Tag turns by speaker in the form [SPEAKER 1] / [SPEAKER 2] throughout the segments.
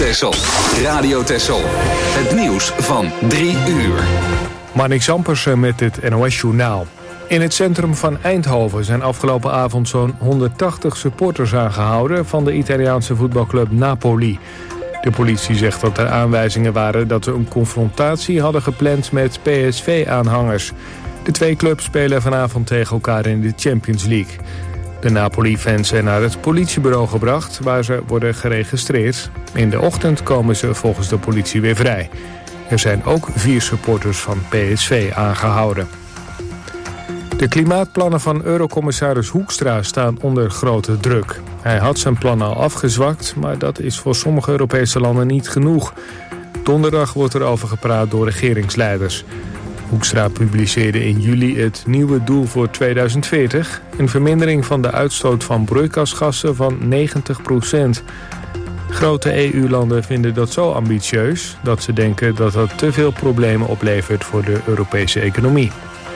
[SPEAKER 1] Texel. Radio Texel. Het nieuws van 3 uur.
[SPEAKER 2] Marnix Ampersen met het NOS-journaal. In het centrum van Eindhoven zijn afgelopen avond zo'n 180 supporters aangehouden van de Italiaanse voetbalclub Napoli. De politie zegt dat er aanwijzingen waren dat ze een confrontatie hadden gepland met PSV-aanhangers. De twee clubs spelen vanavond tegen elkaar in de Champions League. De Napoli-fans zijn naar het politiebureau gebracht, waar ze worden geregistreerd. In de ochtend komen ze volgens de politie weer vrij. Er zijn ook 4 supporters van PSV aangehouden. De klimaatplannen van Eurocommissaris Hoekstra staan onder grote druk. Hij had zijn plannen al afgezwakt, maar dat is voor sommige Europese landen niet genoeg. Donderdag wordt er over gepraat door regeringsleiders. Hoekstra publiceerde in juli het nieuwe doel voor 2040... een vermindering van de uitstoot van broeikasgassen van 90%. Grote EU-landen vinden dat zo ambitieus dat ze denken dat dat te veel problemen oplevert voor de Europese economie.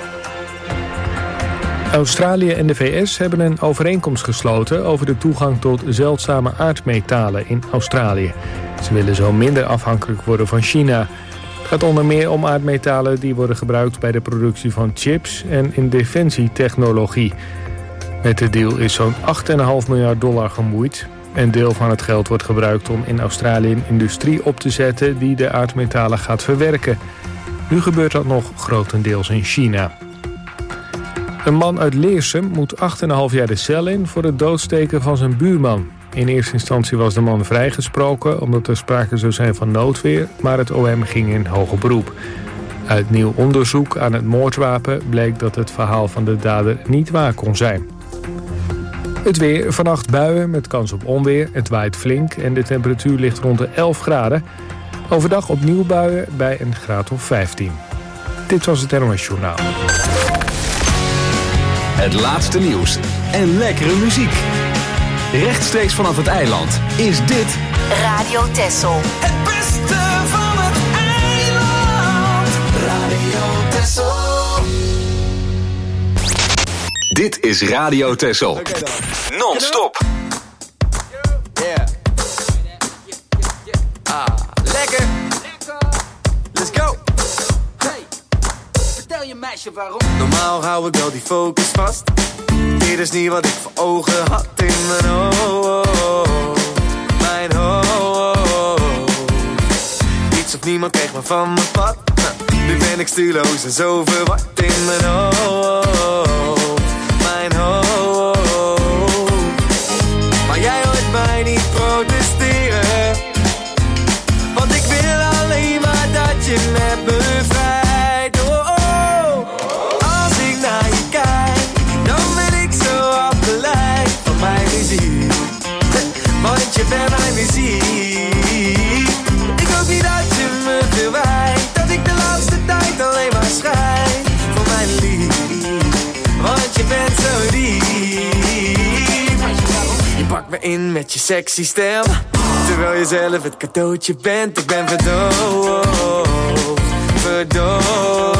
[SPEAKER 2] Australië en de VS hebben een overeenkomst gesloten over de toegang tot zeldzame aardmetalen in Australië. Ze willen zo minder afhankelijk worden van China. Het gaat onder meer om aardmetalen die worden gebruikt bij de productie van chips en in defensietechnologie. Met de deal is zo'n $8,5 miljard gemoeid. Een deel van het geld wordt gebruikt om in Australië een industrie op te zetten die de aardmetalen gaat verwerken. Nu gebeurt dat nog grotendeels in China. Een man uit Leersum moet 8,5 jaar de cel in voor het doodsteken van zijn buurman. In eerste instantie was de man vrijgesproken omdat er sprake zou zijn van noodweer, maar het OM ging in hoger beroep. Uit nieuw onderzoek aan het moordwapen bleek dat het verhaal van de dader niet waar kon zijn. Het weer, vannacht buien met kans op onweer. Het waait flink en de temperatuur ligt rond de 11 graden. Overdag opnieuw buien bij een graad of 15. Dit was het NOS Journaal.
[SPEAKER 1] Het laatste nieuws en lekkere muziek. Rechtstreeks vanaf het eiland is dit
[SPEAKER 3] Radio Texel.
[SPEAKER 4] Het beste van het eiland. Radio Texel.
[SPEAKER 1] Dit is Radio Texel. Non-stop.
[SPEAKER 4] Yeah. Lekker. Let's go. Hey, vertel je meisje waarom. Normaal hou ik wel die focus vast. Dit is niet wat ik voor ogen had in mijn hoofd. Mijn hoofd. Niets of niemand kreeg me van mijn pad. Nu ben ik stuurloos en zo verward in mijn hoofd. Mijn hoofd. Maar jij hoort mij niet protesteren. Want ik wil alleen maar dat je met me vrijt. Oh, oh. Als ik naar je kijk, dan ben ik zo afgeleid van mijn muziek. Want je bent mijn muziek. Ik hoop niet dat je me verwijt, dat ik de laatste tijd alleen maar schrijf voor mijn lief. Want je bent zo lief. Je pakt me in met je sexy stem, terwijl je zelf het cadeautje bent. Ik ben verdoofd, verdoofd.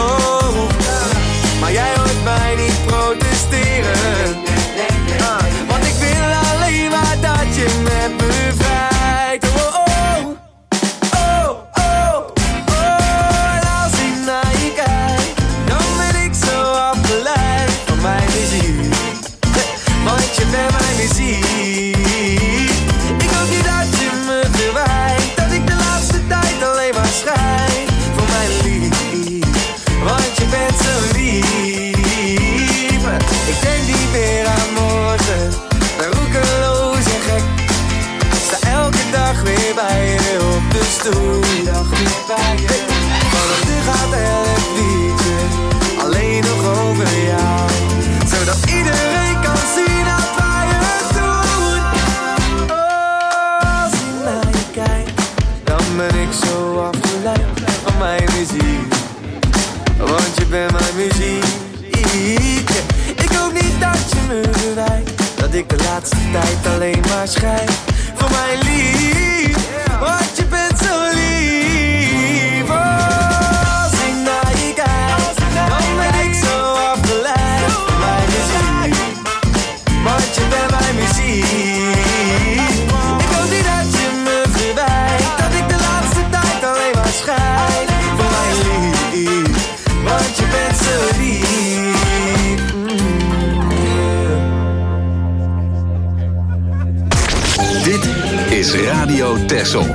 [SPEAKER 4] Maar jij hoort mij niet protesteren. Want ik wil alleen maar dat je met me vrijt. Oh, oh, oh, oh, oh. En als ik naar je kijk, dan ben ik zo afgeleid van mijn muziek. Want je bent mijn muziek. Ik hoop niet dat je me verwijt, dat ik de laatste tijd alleen maar schrijf voor mijn lief. Want je bent zo lief. Ik denk niet meer aan morgen, ben roekeloos en gek. Sta elke dag weer bij je op de stoel. Vanaf nu gaat het liedje alleen nog over jou, zodat iedereen kan zien dat wij het doen. Oh, als ik naar je kijk, dan ben ik zo afgeleid van mijn muziek. Want je bent mijn muziek. Ik hoop niet dat je me verwijt, dat ik de laatste tijd alleen maar schrijf voor mijn lief. Want je bent zo lief. Oh, als ik naar je kijk, dan ben ik zo afgeleid van mijn muziek. Want je bent mijn muziek. Ik hoop niet dat je me verwijt,
[SPEAKER 1] Radio Texel.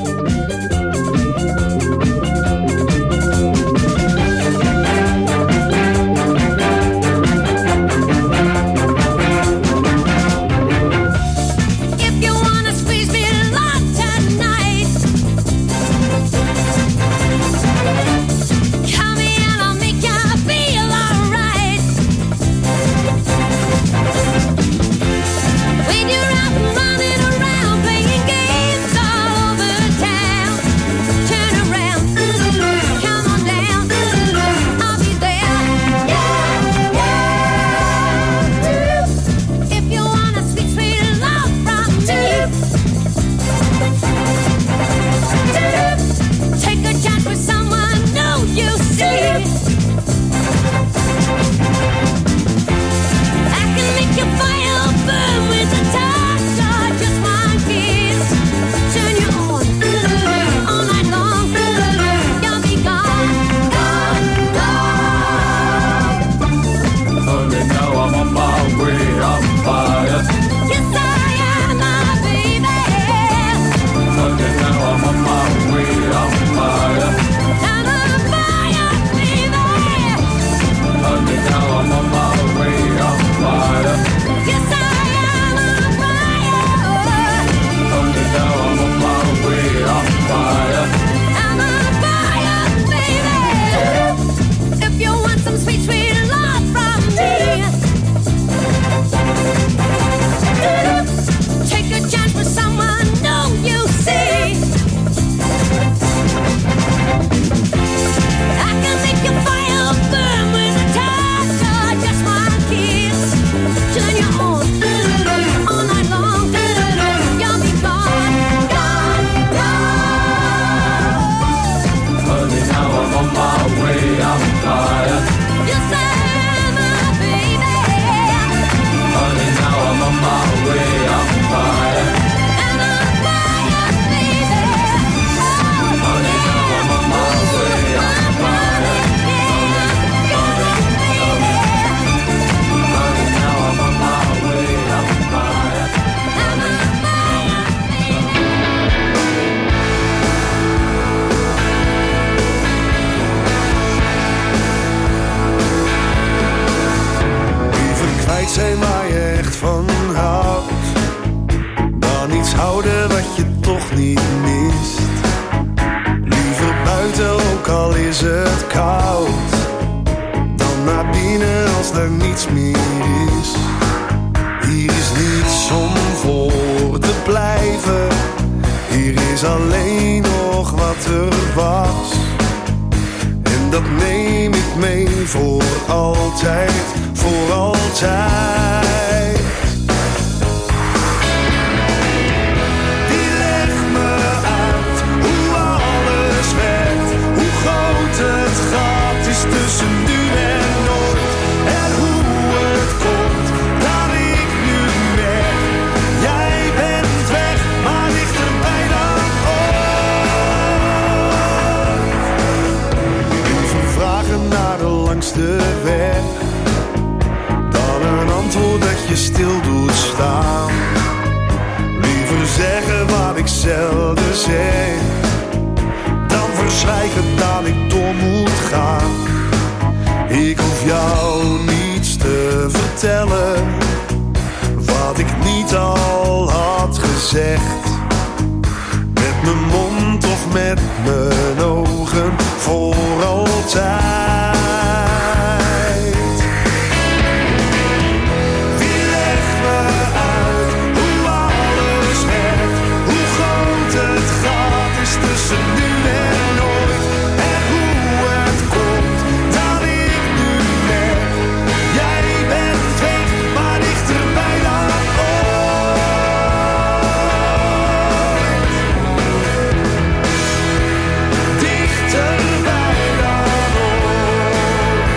[SPEAKER 3] zijn waar je echt van houdt. Dan iets houden wat je toch niet mist. Liever buiten, ook al is het koud, dan naar binnen als er niets meer is. Hier is niets om voor te blijven. Hier is alleen nog wat er was. En dat neem ik mee voor altijd, voor altijd. Die legt me uit hoe alles werkt, hoe groot het gat is tussen nu en nooit. En hoe het komt dat ik nu merk, jij bent weg, maar dichterbij dan ooit. Liever vragen naar de langste weg dan een antwoord dat je stil doet staan. Liever zeggen wat ik zelden zeg dan verzwijgen dat ik door moet gaan. Ik hoef jou niets te vertellen wat ik niet al had gezegd. Met mijn mond of met mijn ogen, voor altijd. Wie legt me uit hoe alles werkt, hoe groot het gat is tussen nu en nooit. En hoe het komt dat ik nu merk, jij bent weg, maar dichterbij dan ooit. Dichterbij dan ooit.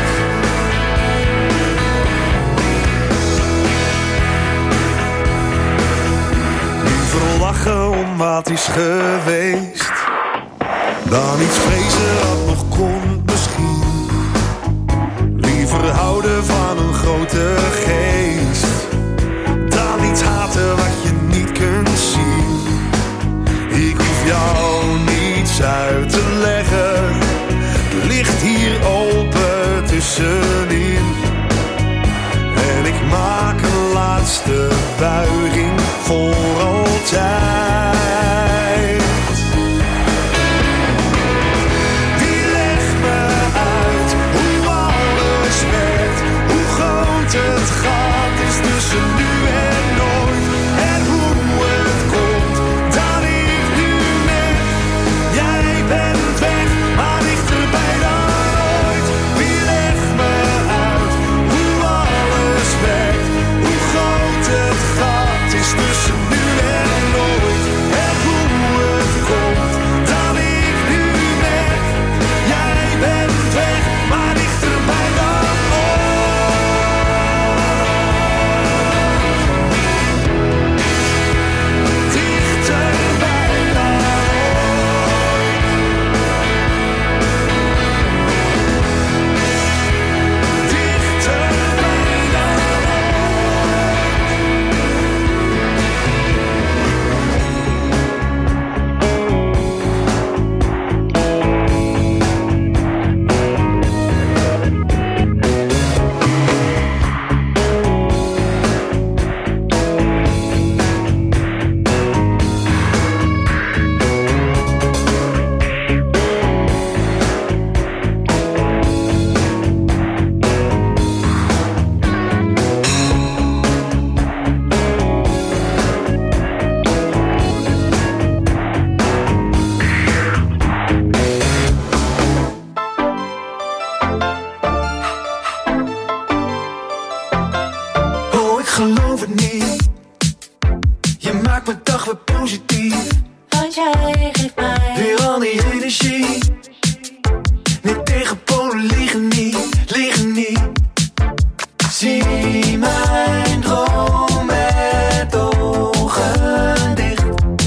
[SPEAKER 3] Liever lachen om wat is geweest dan iets vrezen wat nog komt misschien. Liever houden van een grote geest dan iets haten wat je niet kunt zien. het gat is tussen nu en nooit. En hoe het komt dat ik nu merk, jij bent weg, maar dichterbij dan ooit. Wie legt me uit hoe alles werkt, hoe groot het gat is tussen nu en nooit. En hoe het komt dat ik nu merk, jij bent weg, maar dichterbij dan ooit. Dichterbij dan ooit. Dichterbij dan oh, ik geloof het niet. Je maakt mijn dag weer positief.
[SPEAKER 5] Want jij geeft mij
[SPEAKER 3] Weer al die energie. Niet tegen Polen liggen niet, liggen niet. Zie mijn droom met ogen dicht.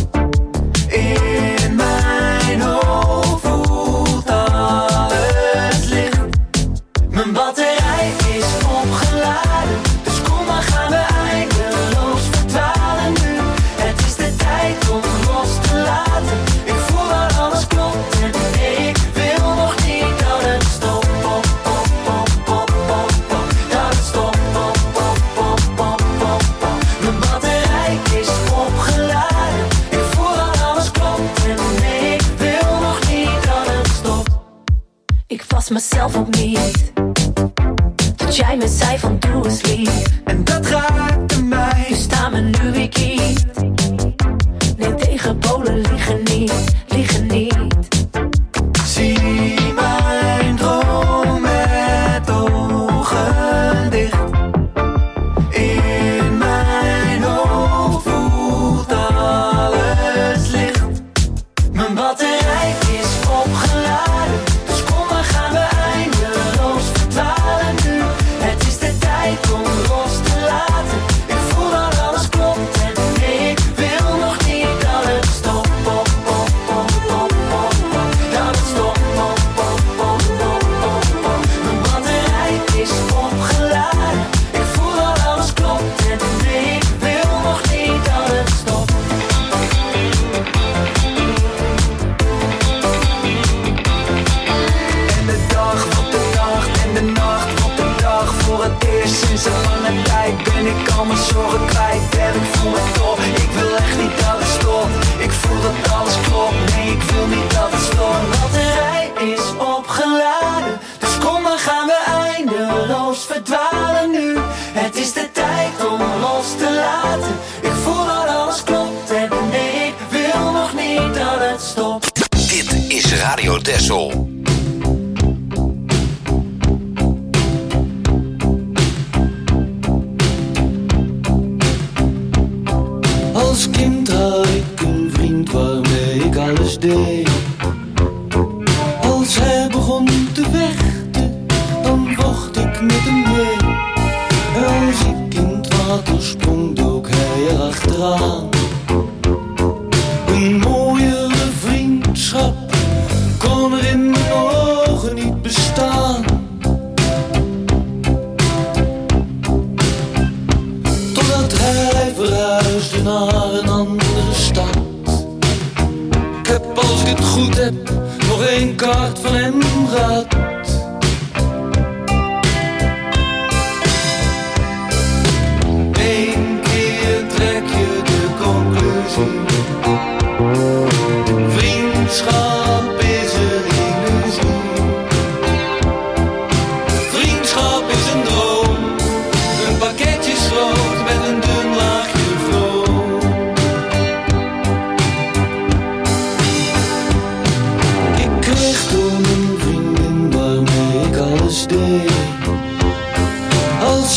[SPEAKER 3] In mijn hoofd voelt alles licht. Mijn batterij is opgeladen, dus kom maar gaan we eindeloos verdwalen nu. Het is de tijd om los te laten. Ik voel dat alles klopt en ik wil nog niet dat het stopt. Pop, pop, pop, pop, pop, pop. Dat het stopt. Pop, pop, pop, pop, pop, pop. Mijn batterij is opgeladen. Ik voel dat alles klopt en ik wil nog niet dat het stopt.
[SPEAKER 5] Ik was mezelf ook niet. Dat jij me zei van doe eens lief.
[SPEAKER 3] En dat raakte mij.
[SPEAKER 5] Nu staan we nu weer kiet. Nee, tegen Polen liggen niet, liggen niet.
[SPEAKER 3] Zie mijn droom met ogen dicht. In mijn hoofd voelt alles licht. Mijn batterij is opgeladen, dus kom maar gaan we eindeloos verdwalen nu. Het is de tijd om los te laten. Ik voel dat alles klopt en ik wil nog niet dat het stopt. Pop, pop, pop, pop, pop, pop. Dat het stopt. Pop, pop, pop, pop, pop, pop. Mijn batterij is opgeladen. Ik voel dat alles klopt en ik wil nog niet dat het stopt. En de dag wordt de nacht en de nacht wordt de dag. Voor het eerst sinds een lange tijd ben ik al mijn zorgen kwijt. En ik voel het toch, ik wil echt niet dat het stopt. Ik voel dat alles klopt, nee ik wil niet dat het stopt. Mijn batterij is opgeladen, dus kom maar gaan we eindeloos verdwalen nu. Het is de tijd om los te laten. Ik voel dat alles klopt en nee ik wil nog niet dat het stopt.
[SPEAKER 1] Dit is Radio Texel.
[SPEAKER 6] Als kind had ik een vriend waarmee ik alles deed. Als hij begon te vechten, dan vocht ik met hem mee. Als ik in het water sprong, dook hij erachteraan. Een mooiere vriendschap kon er in mijn ogen niet bestaan. Totdat hij verhuisde naar een andere stad. Ik heb, als ik het goed heb, nog 1 kaart van hem gehad. Eén keer trek je de conclusie. Vriendschap is een illusie. Vriendschap is een droom,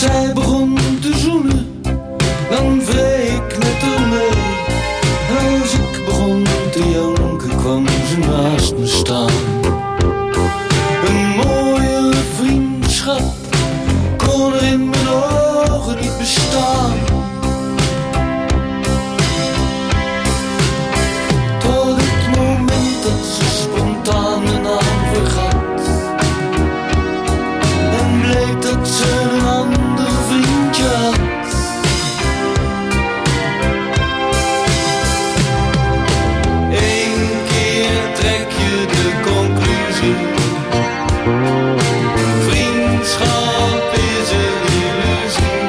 [SPEAKER 6] zij begon te zoenen, dan wreef ik met haar mee. Als ik begon te janken, kwam ze naast me staan. Een mooie vriendschap kon er in mijn ogen niet bestaan. Tot het moment dat ze spontaan mijn naam vergat en bleek dat ze een ander vriendje had. Eén keer trek je de conclusie: vriendschap is een illusie.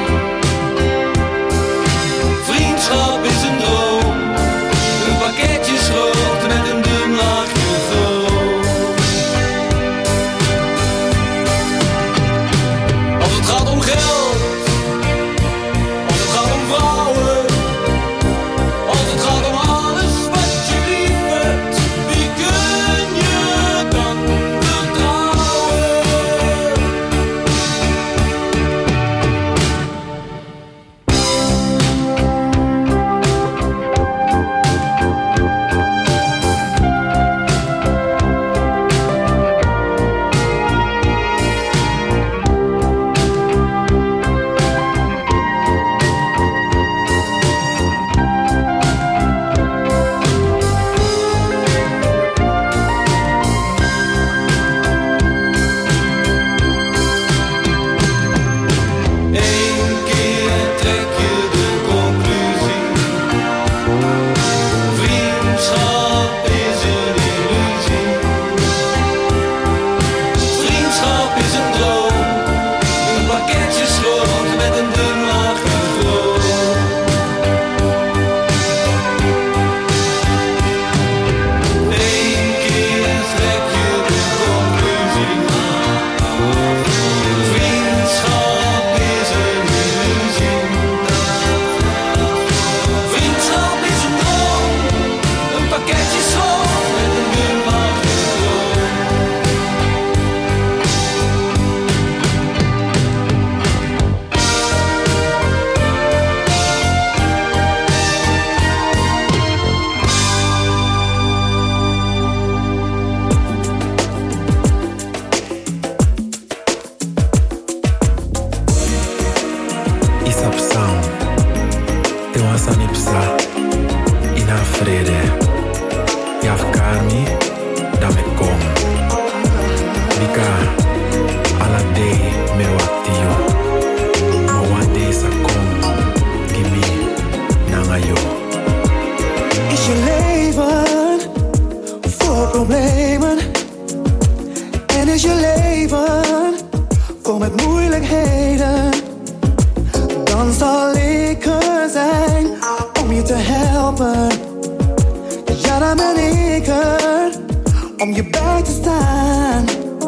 [SPEAKER 6] Vriendschap is een droom, een pakketje schroot met een dun laagje groot. Als het gaat om geld, als het gaat om vrouwen, als het gaat om alles wat je lief hebt, wie kun je dan vertrouwen? Eén keer trek je de conclusie: vriendschap is een illusie. Vriendschap is een droom, een pakketje schroot met een dun laagje groot. Eén keer trek je de conclusie: vriendschap is een illusie. Vriendschap is een droom, een pakketje schroot met een dun laagje groot.
[SPEAKER 7] Isap sound, te wasan ipsa, ina frede. Yaf karmi, dame kom. Bika, ala day me waktiyo. No one day sa kom, gimi, nangayo.
[SPEAKER 3] Is je leven vol problemen? En is je leven vol met moeilijkheden? Dan zal ik er zijn om je te helpen. Ja, dan ben ik er om je bij te staan.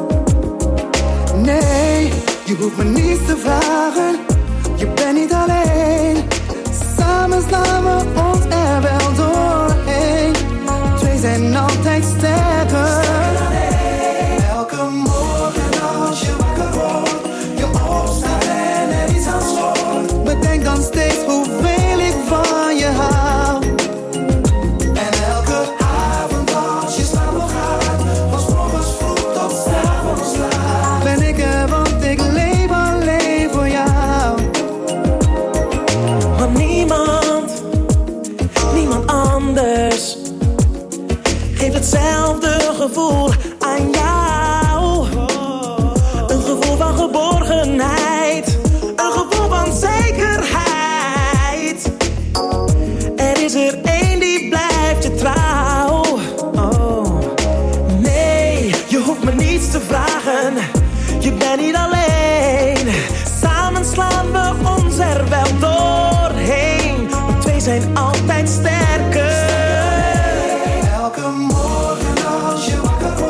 [SPEAKER 3] Nee, je hoeft me niets te vragen. Je bent niet alleen. Samen slaan we ons er wel doorheen. Twee zijn altijd sterker. Elke morgen als je wakker wordt, je opstaat en er iets aan schort. Bedenk dan steeds hoeveel ik van je hou. En elke avond als je slapen gaat, van 's morgens vroeg tot 's avonds laat, ben ik er, want ik leef alleen voor jou.
[SPEAKER 8] Want niemand anders geeft hetzelfde gevoel aan jou. Een gevoel van geborgenheid, een gevoel van zekerheid. Er is er één die blijft je trouw. Oh, nee, je hoeft me niets te vragen. Je bent niet alleen. Samen slaan we ons er wel doorheen. We twee zijn altijd sterker.
[SPEAKER 3] Elke morgen als je wakker wordt,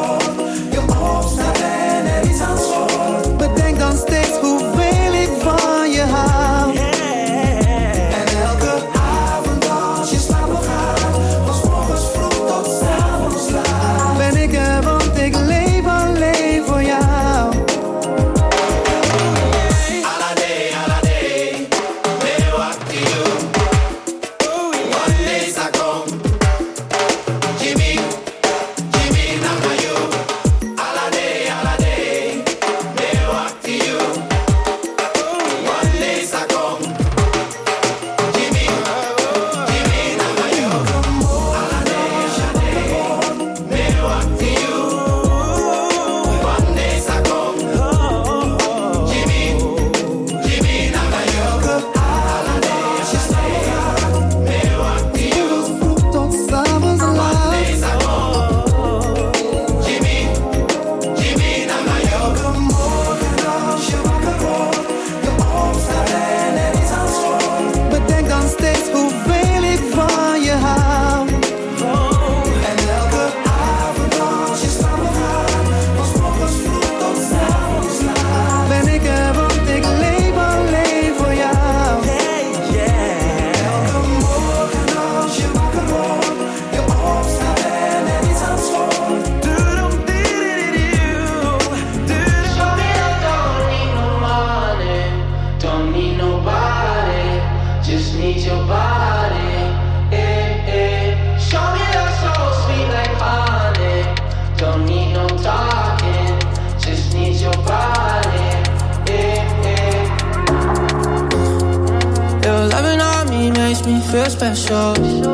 [SPEAKER 9] makes me feel special.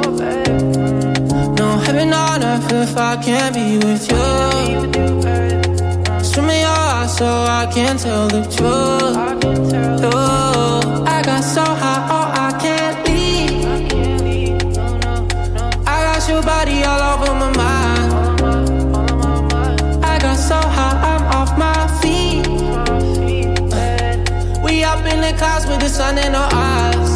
[SPEAKER 9] No heaven on earth if I can't be with you. Swim in your eyes so I can tell the truth. Oh, I got so high, oh, I can't leave. I got your body all over my mind. I got so high, I'm off my feet. We up in the clouds with the sun in our eyes.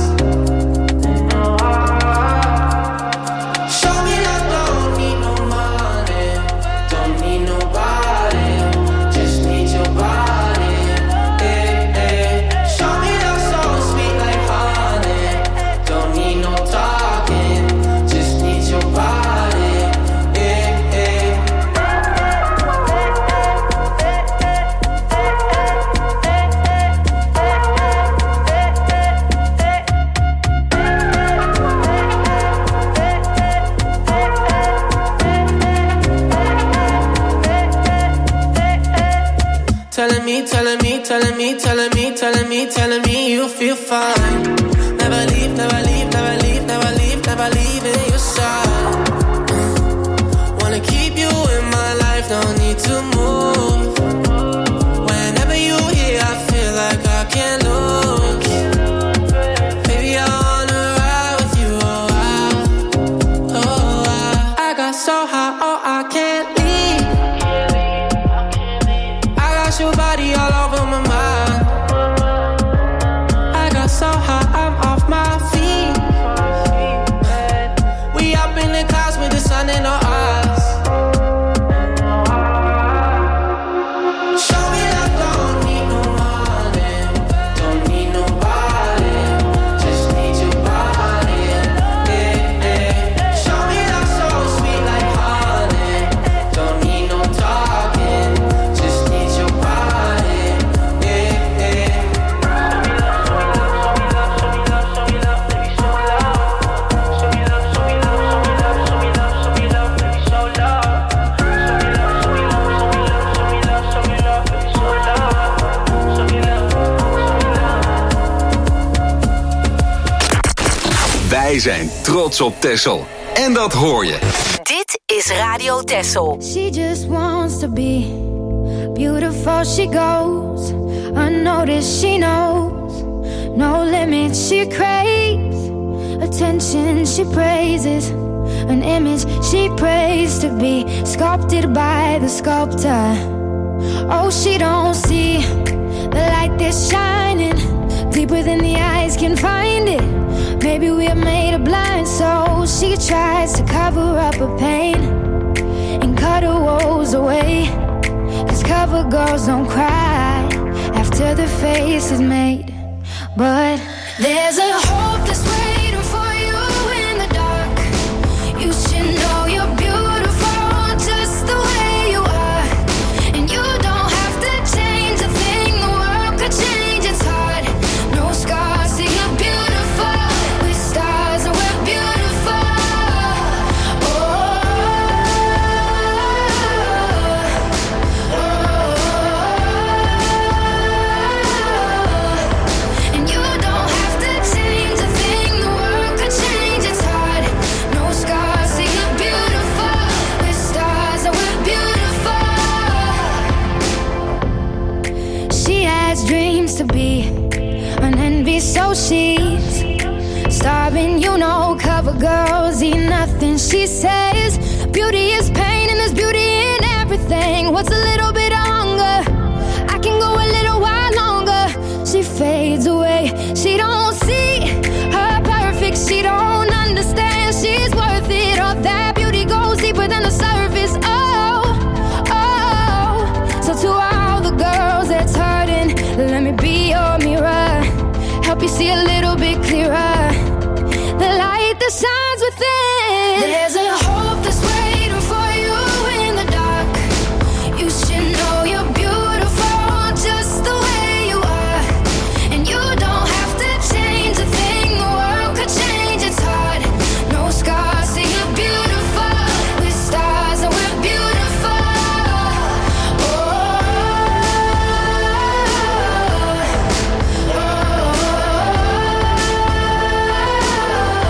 [SPEAKER 9] Telling me you feel fine. Never leave, never leave, never leave, never leave, never leave in your side. Wanna keep you in my life, no need to move. Whenever you're here, I feel like I can't lose. Baby, I wanna ride with you, I got so high, oh, I can't leave. I got your body all over my mind. So high, I'm off my feet. We up in the clouds with the sun in our eyes. Show me that don't need no money, don't need nobody, just need your body. Yeah, yeah. Show me that so sweet like honey, don't need no talking, just need your body. Yeah, yeah.
[SPEAKER 1] Wij zijn trots op Texel. En dat hoor je.
[SPEAKER 10] Dit is Radio Texel.
[SPEAKER 11] She just wants to be beautiful. She goes unnoticed. She knows no limits. She craves attention. She praises an image she prays to be sculpted by the sculptor. Oh, she don't see the light that's shining deeper than the eyes can find it. Maybe we're made of blind, so she tries to cover up her pain and cut her woes away. 'Cause cover girls don't cry after the face is made. But there's a hope that's waiting for you in the dark. You should know you're beautiful just the way you are. And you don't have to change a thing, the world could change, it's hard. No scars, see you're beautiful. With stars and we're beautiful. Oh, oh, oh, oh. And you don't have to change a thing, the world could change, it's hard. No scars, see you're beautiful. With stars and we're beautiful. She has dreams to be an envy, so she's starving, you know. Cover girls eat nothing, she says. Beauty is pain and there's beauty in everything. What's a little bit of hunger? I can go a little while longer. She fades away, she don't see her perfect. She don't understand she's worth it. All that beauty goes deeper than the surface. Oh, oh. So to all the girls that's hurting, let me be your mirror. Help you see a little bit clearer. The light that shines within. There's a hope that's waiting for you in the dark. You should know you're beautiful just the way you are. And you don't have to change a thing, the world could change, it's hard. No scars, see you're beautiful. With stars and we're beautiful. Oh, oh, oh, oh.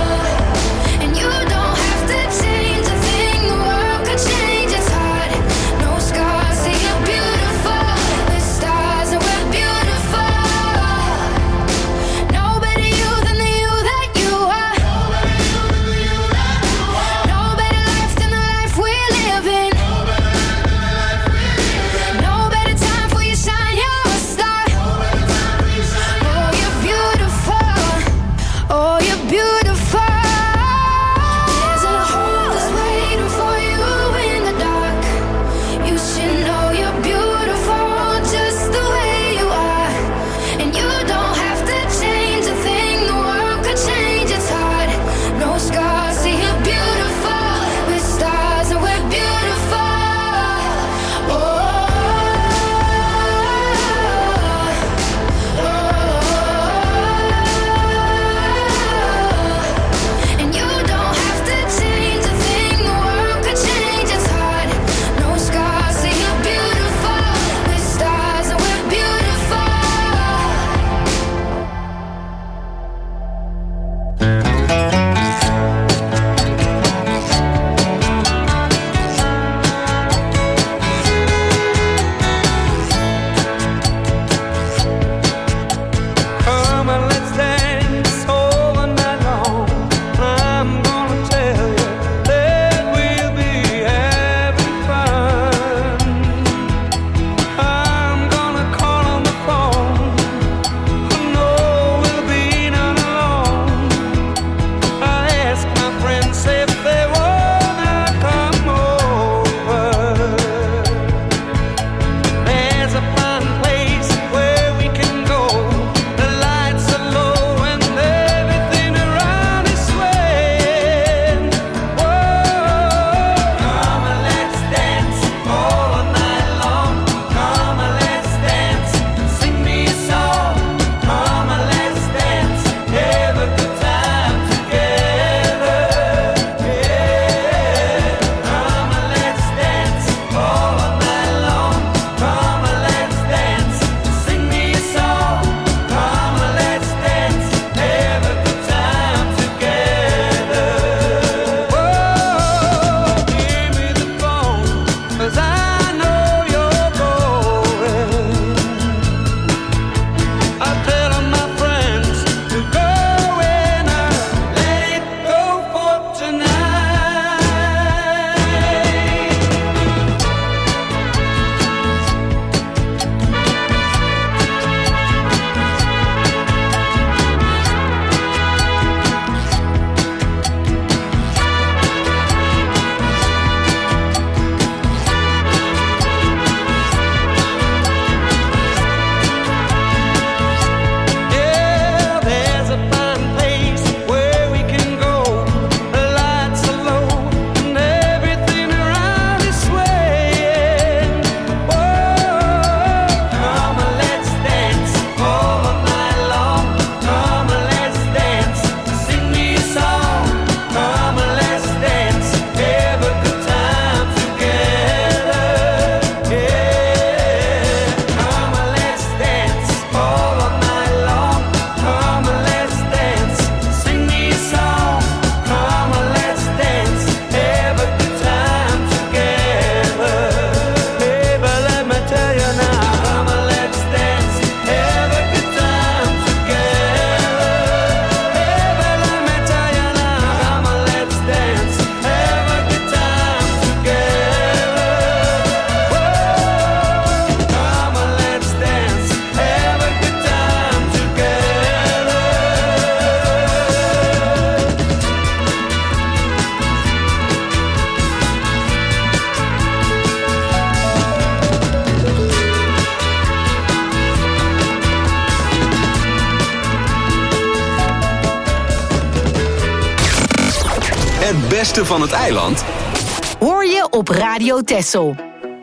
[SPEAKER 1] Het beste van het eiland
[SPEAKER 10] hoor je op Radio Texel.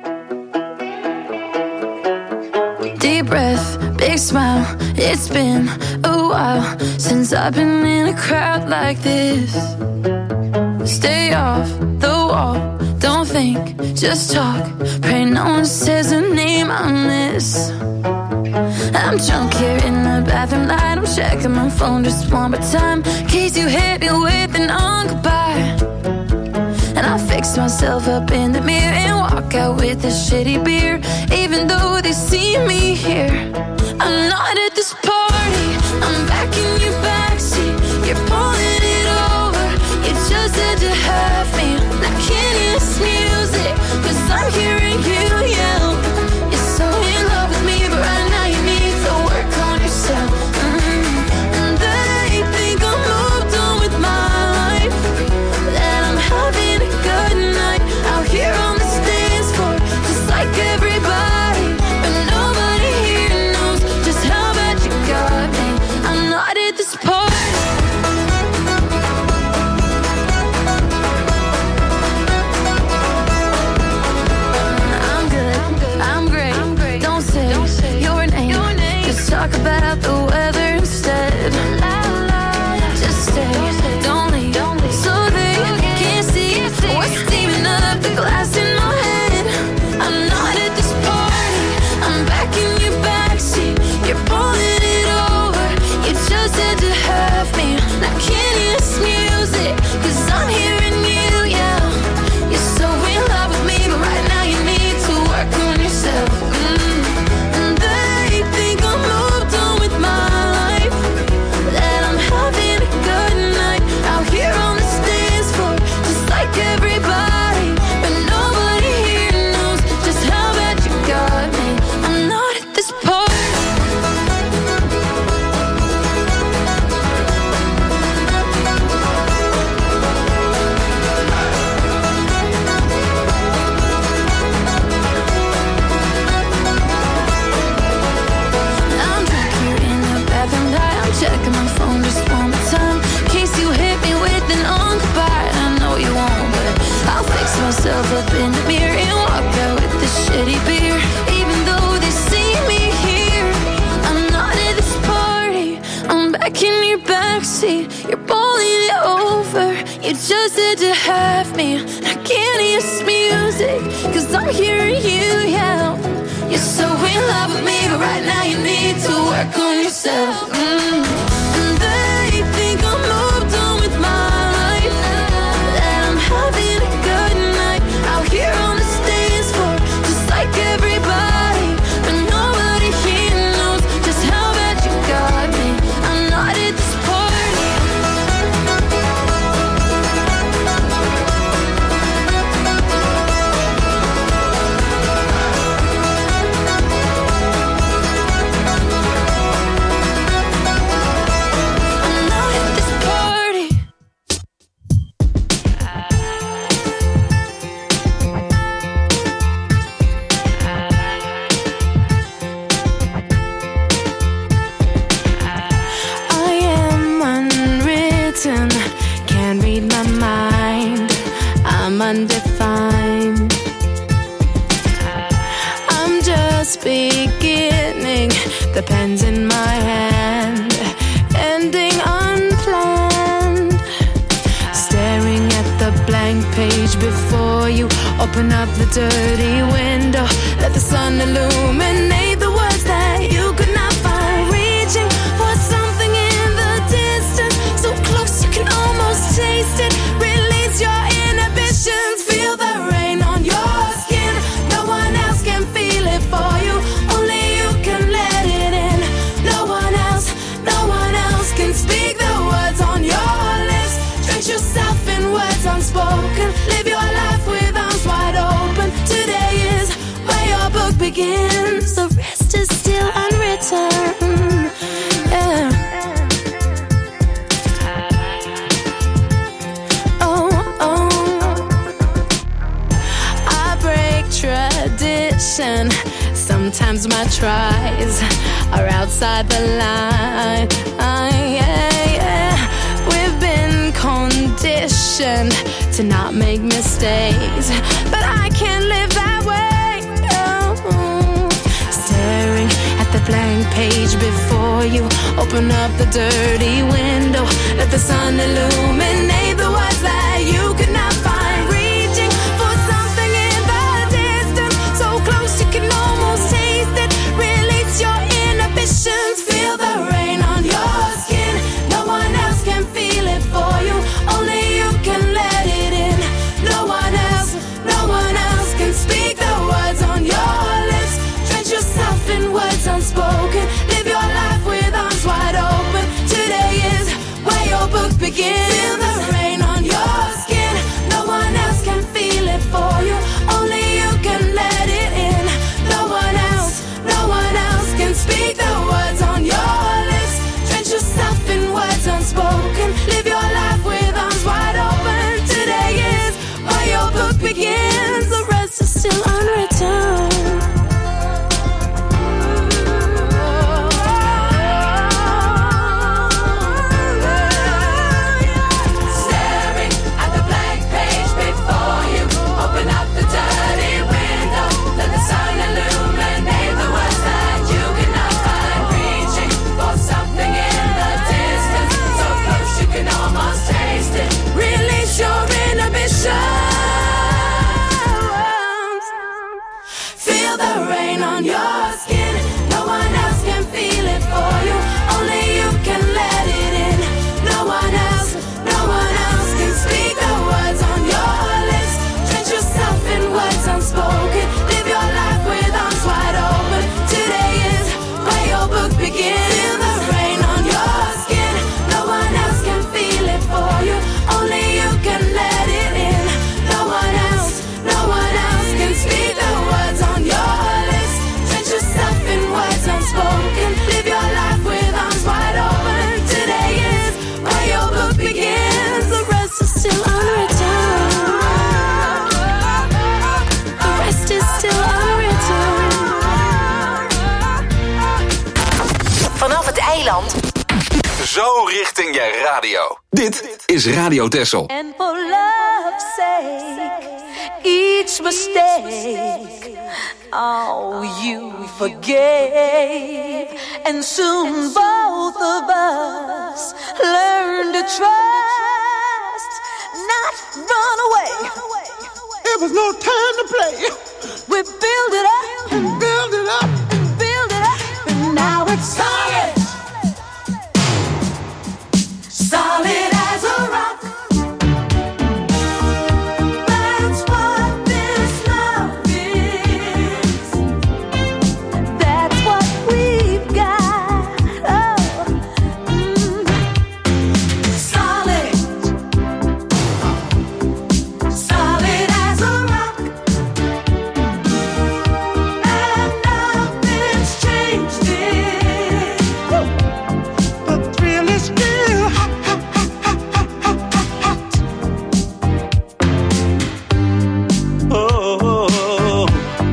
[SPEAKER 11] Deep breath, big smile. It's been a while since I've been in a crowd like this. Stay off the wall, don't think, just talk. Pray no one says a name on this. I'm drunk here in the bathroom light. I'm checking my phone just one more time, in case you hit me with an goodbye. And I fix myself up in the mirror and walk out with this shitty beer. Even though they see me here, I'm not at this party. I'm back in your backseat. You're pulling it over. You just had to have me. I can't hear this music, 'cause I'm hearing you yell. You're so in love with me, but right now you need to work on yourself. And they think I'm moved on with my life, that I'm having a good night out here on the dance floor, just like everybody. But nobody here knows just how bad you got me. I'm not at this party. Talk about the weather instead. Just stay, don't leave, so they can't see what's steaming up the glass in my head. I'm not at this party. I'm back in your backseat. You're pulling it over. You just had to have me. I can't hear this music, 'cause I'm hearing you yell. You're so in love with me, but right now you need to work on yourself. And they think I'm moved on with my life, that I'm having a good night out here on the dance floor, just like everybody. But nobody here knows just how bad you got me. I'm not at this party. I'm drunk here in the bathroom light. I'm checking my phone just one more time, in case you hit me with an goodbye. I know you won't, but I'll fix myself up in the mirror and walk out with this shitty beer. Even though they see me here, I'm not at this party. I'm back in your backseat. You're pulling it over. You just had to have me. I can't hear this music, 'cause I'm hearing you yell. You're so in love with me, but right now you need to work on yourself. And they think I'm moved on with my life, that I'm having a good night out here on the dance floor, just like everybody. But nobody here knows just how bad you got me. I'm not at this party. I'm not at this party. I am unwritten, can't read my mind. I'm undefined. I'm just beginning, the pen's in my hand, ending unplanned. Staring at the blank page before you, open up the dirty window, let the sun illuminate the words that you could not find. Reaching for something in the distance, so close you can almost taste it. Release your inhibitions, feel the rain on your skin. No one else can feel it for you, only you can let it in. No one else can speak the words on your lips. Drench yourself in words unspoken, live your life with arms wide open. Today is where your book begins, the rest is still unwritten. Yeah. Oh, I break tradition. Sometimes my tries are outside the line. Yeah. We've been conditioned stays, but I can't live that way. Oh. Staring at the blank page before you, open up the dirty window, let the sun illuminate the words that you could not find. Reaching for something in the distance, so close you can almost taste it. Release your inhibitions, feel the rain on your skin. No one else can feel it for you, only you can let it in. No one else can speak the words on your lips. Drench yourself in words unspoken, live your life with arms wide open. Today is where your book begins. Feel the rain on your skin, no one else can feel it for you, only you can let it in. No one else can speak the words on your lips. Drench yourself in words unspoken, live your life with arms wide open. Today is where your book begins, the rest is still unwritten. Feel the rain on your skin, no one else can feel it for you, only you can let it in. No one else can speak the words on your lips. Drench yourself in words unspoken, live your life with arms wide open. Today is where your book begins. Feel the rain on your skin, no one else can feel it for you, only you can let it in. No one else can speak the words on your lips. Drench yourself in words unspoken, live your life with arms wide open. Today is where your book begins, the rest is still unwritten. The rest is still unwritten.
[SPEAKER 10] Vanaf het eiland.
[SPEAKER 1] Zo richting je radio. Dit is Radio Texel.
[SPEAKER 5] And for love's sake, each mistake, oh, you forgave. And soon both of us learned to trust, not run away.
[SPEAKER 12] It was no time to play.
[SPEAKER 5] We build it up and build it up and build it up, and now it's solid. Solid as a rock. That's what this love is. That's what we've got. Oh, solid. Solid as a rock. And nothing's changed it.
[SPEAKER 12] The thrill is still hot. Oh,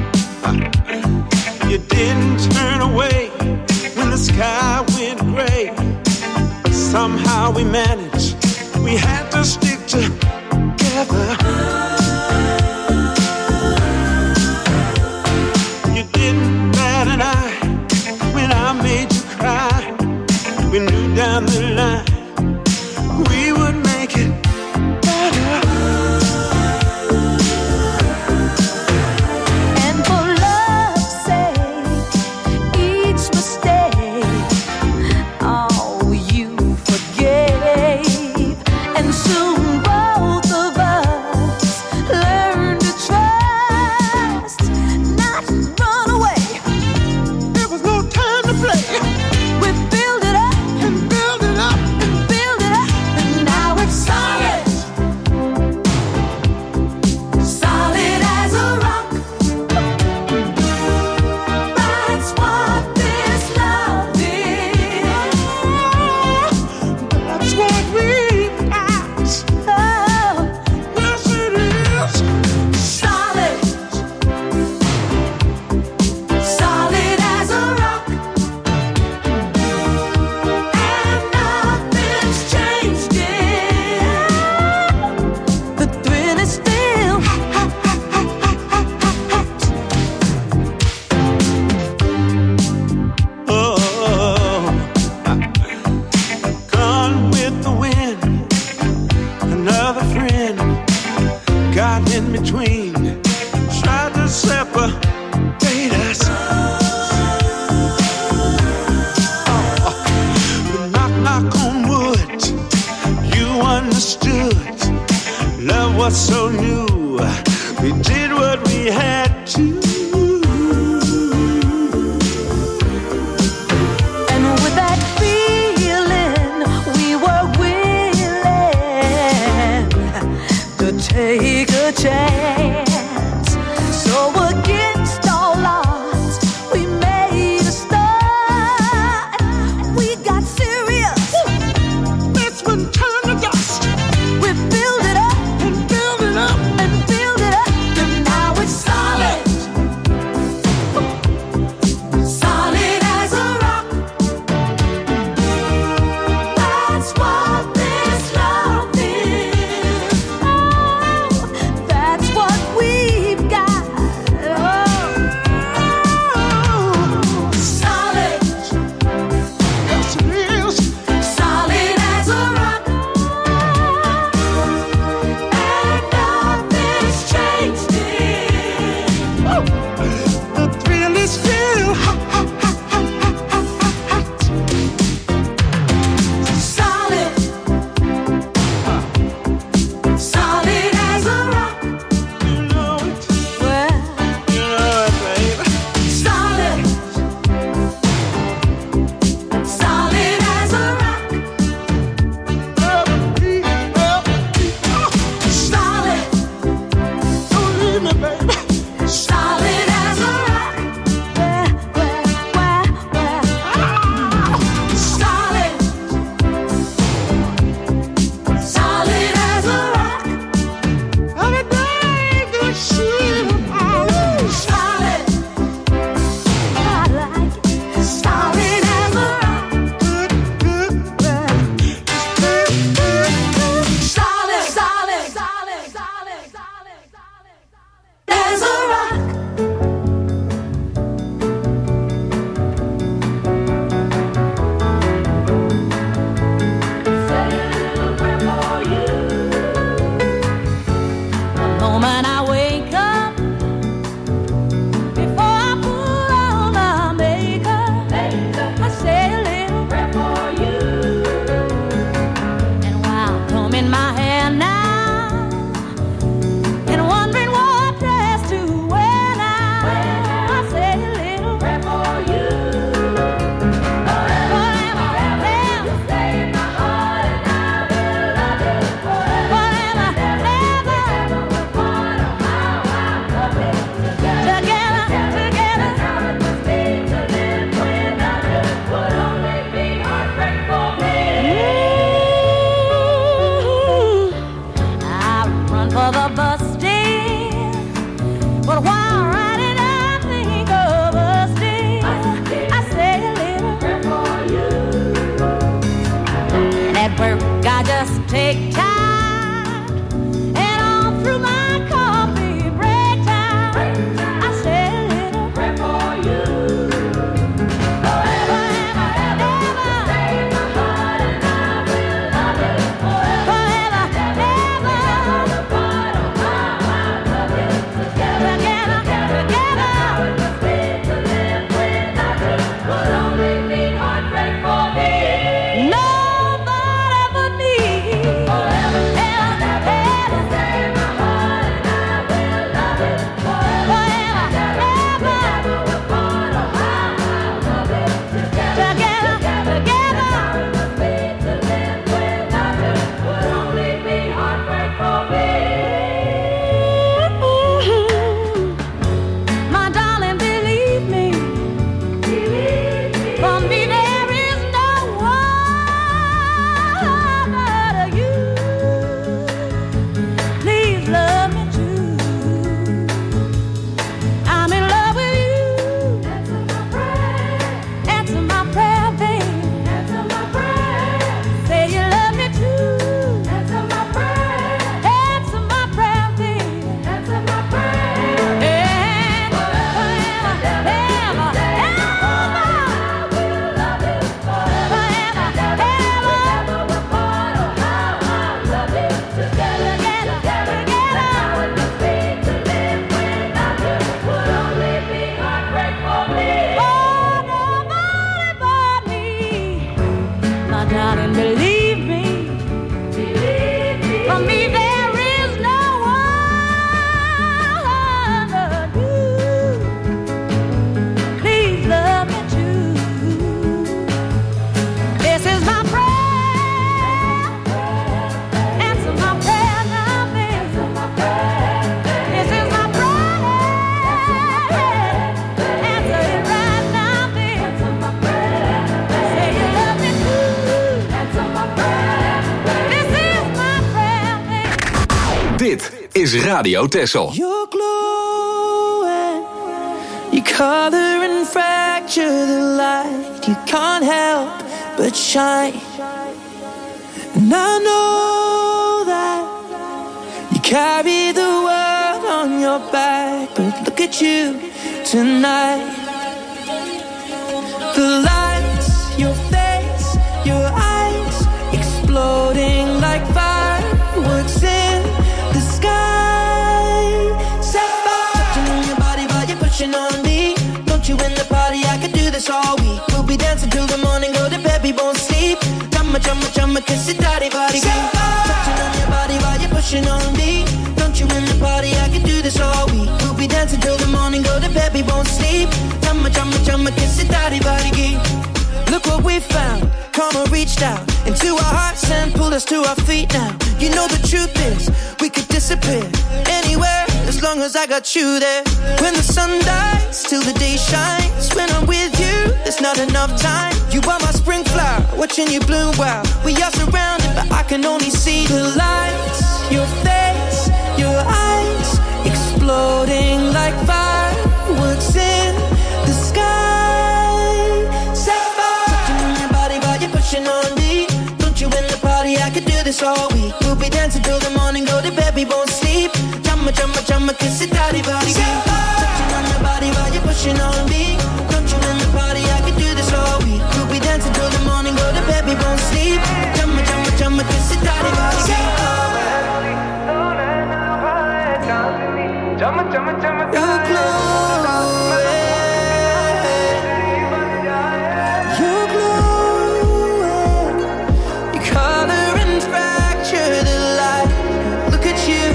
[SPEAKER 12] you didn't turn away when the sky went gray. Somehow we managed. We had to stick together. You didn't bat an eye when I made you cry. We knew down the line we would make it better.
[SPEAKER 5] And for love's sake, each mistake, oh, you forgave. And soon both of us learned to trust, not run away.
[SPEAKER 12] There was no time to play.
[SPEAKER 5] We build it up
[SPEAKER 12] And build it up.
[SPEAKER 5] and
[SPEAKER 12] between tried to separate us. But knock on wood, you understood. Love was so new, we did what we had to.
[SPEAKER 5] And with that feeling, we were willing to take a chance. So against all odds, we made a start. We got serious.
[SPEAKER 12] That's when turn to dust.
[SPEAKER 5] We build it up and build it up and build it up, and now it's solid. Solid as a rock. That's what this love is. Oh, that's what we've got. Oh, solid.
[SPEAKER 12] Yes, it is.
[SPEAKER 5] Solid as a rock. And nothing's changed it.
[SPEAKER 12] The thrill is still hot.
[SPEAKER 5] Solid. Solid as a rock.
[SPEAKER 12] You know it,
[SPEAKER 5] Well,
[SPEAKER 12] you know it, baby.
[SPEAKER 5] solid. Solid as a rock. Solid.
[SPEAKER 12] Don't leave me, baby.
[SPEAKER 5] Solid as a rock. Solid. Solid as a rock.
[SPEAKER 12] Every day this shit.
[SPEAKER 5] Solid. I like it. Solid as a rock. Solid, solid, solid, solid, solid, solid as a rock. The moment I wake up, before I put on my makeup, I say a little prayer for you. And while combing my hair now, and wondering what dress to wear now, I say a little prayer for you. Forever, ever, you stay in my heart, and I will love you forever, ever. Together, together. I run for the bus stand, but while riding I think of us dear. I say a little prayer for you. And at work I just take time, and all through my coffee break time, I say a little prayer for you. Forever, ever, ever, stay in my heart, and I will love you forever, ever. Together, together. Nobody but me. Forever. believe me, for me there is no one but you. Please love me too. This is my prayer, answer my prayer now, baby. This is my prayer, answer it right now, baby. Say you love me too. Answer my prayer. This is my prayer, baby.
[SPEAKER 1] Dit is Radio Texel.
[SPEAKER 8] You're glowing, you color and fracture the light. You can't help but shine. And I know that you carry the world on your back, but look at you tonight. The lights, your face, your eyes, exploding like fireworks in the sky. Set fire, touching on your body while you're pushing on me. Don't you in the party? I could do this all week. We'll be dancing till the morning, go to bed, we won't sleep. Chumma, chumma, chumma, kiss it, daddy, body, touching on your body while you're pushing on me. Don't you in the party? I could do this all week. We'll be dancing till the morning, go to bed, we won't sleep. Chumma, chumma, chumma, kiss it, daddy, body. Look what we found. Karma reached out into our hearts and pulled us to our feet now. You know the truth is, we could disappear anywhere as long as I got you there. When the sun dies, till the day shines. When I'm with you, there's not enough time. You are my spring flower, watching you bloom wild. We are surrounded, but I can only see the lights. Your face, your eyes, exploding like fireworks in the sky. Set fire, touching on your body while you're pushing on me. Don't you in the party? I could do this all week. We'll be dancing till the morning, go to bed, we won't sleep. Chumma, chumma, chumma, kiss it, daddy, body. Touching on your body while you're pushing on me. Don't you in the party? I could do this all week. We'll be dancing till the morning, go to bed, we won't sleep. Chumma, chumma, chumma, kiss it, daddy, body. You're glowing, you're glowing. You color and fracture the light. Look at you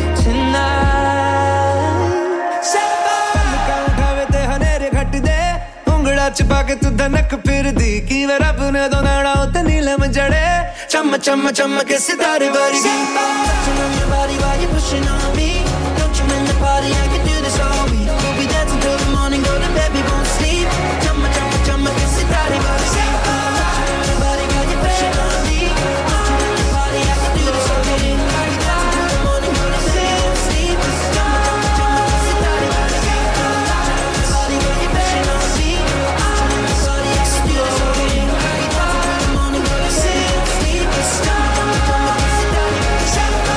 [SPEAKER 8] tonight. Set fire.
[SPEAKER 6] उठावे ते हनेरे घट दे उंगड़ा चिपा के तू धनक फिर दी की वे रब ने दो नाड़ा उते नीलम जड़े
[SPEAKER 8] Chumma, chumma, chumma, kiss it, daddy, body. Touching on your body while you're pushing on me. Don't you in the party? I can do this all week. We'll be dancing till the morning, go to bed, we won't sleep. Chumma, chumma, chumma, kiss it, daddy, body. Touching on your body while you're pushing on me. Don't you in the party? I can do this all week. We'll be dancing till the morning, go to bed, we won't sleep. Chumma, chumma, chumma, kiss it, daddy, body. Touching on your body while you're pushing on me. Don't you in the party? I can do this all week. We'll be dancing till the morning, go to bed, we won't sleep. Chumma, chumma, chumma, kiss it, daddy, body.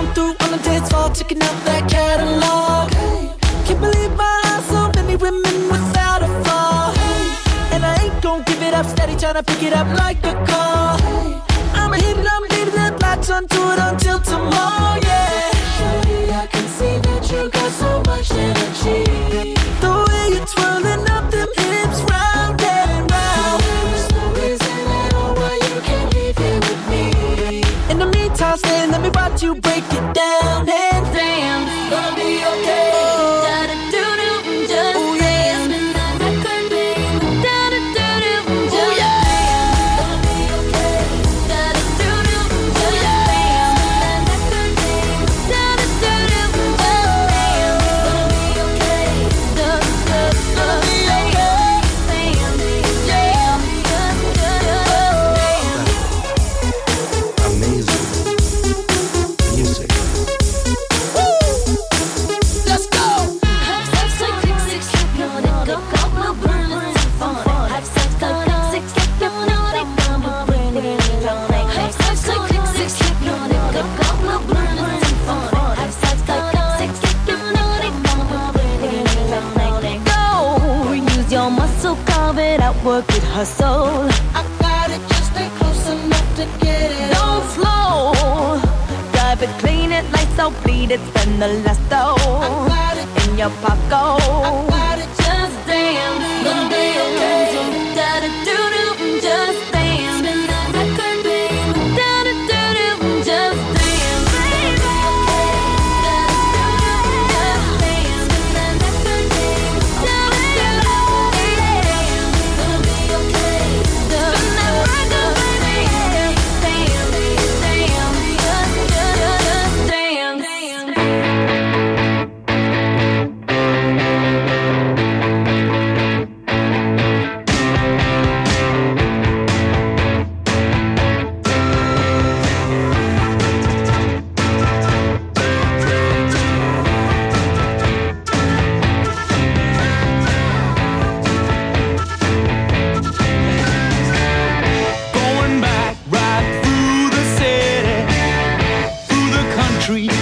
[SPEAKER 8] come through on the dance floor, checking out that catalog. Can't believe my eyes, so many women without a flaw. And I ain't gon' give it up, steady tryna pick it up like a call. I'ma hit it, I'm leaving that latch onto it until tomorrow, yeah. Shorty, I can see that you got so much energy. The way you're twirling up them hips round and round. There's no reason at all why you can't leave here with me. In the meantime, stay, let me watch you break it down. And damn, gonna be okay. Work it, hustle. I got it, just stay close enough to get it. Don't slow, drive it, clean it, lights out, bleed it, spend the last dough. I got it in your pocket. I got it, just dance, gonna be okay. Da da do do, just dance. Spin that record, babe. Da da do do, just dance, baby.
[SPEAKER 6] Going back right through the city, through the country.